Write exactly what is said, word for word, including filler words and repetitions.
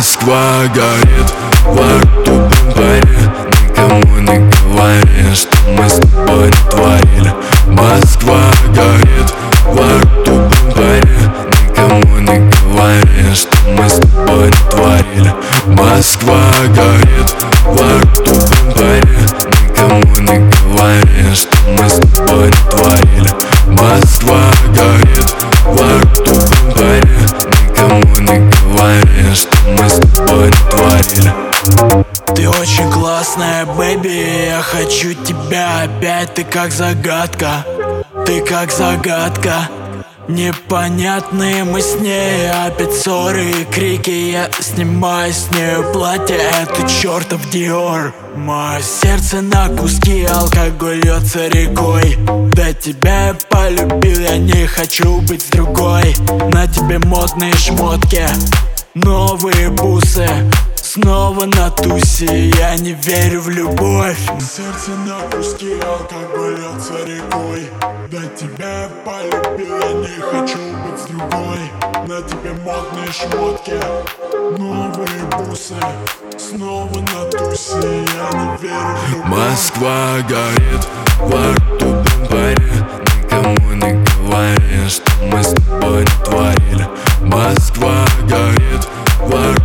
Москва горит, во рту бомбари. Никому не говори, что мы с тобой натворили. Москва горит, во рту бомбари. Никому не говори, что мы с тобой натворили. Москва горит, во рту бомбари. Никому не говори, что мы с тобой натворили. Москва горит, во рту бомбари. Никому не говори, что мы с тобой натворили. Ты очень классная, бэби, я хочу тебя опять. Ты как загадка, ты как загадка. Непонятные мы с ней, опять ссоры и крики. Я снимаю с нею платье, это чертов Диор. Мое сердце на куски, алкоголь льется рекой. Да тебя я полюбил, я не хочу быть с другой. На тебе модные шмотки, новые бусы, снова на тусе, я не верю в любовь. Сердце на куски, алкоголь льется рекой. Да тебя я полюбил, я не хочу быть с другой. На тебе модные шмотки, новые бусы, снова на тусе, я не верю в любовь. Москва горит, во рту бомбари. Никому не говори, что мы с тобой натворили. Москва горит, во рту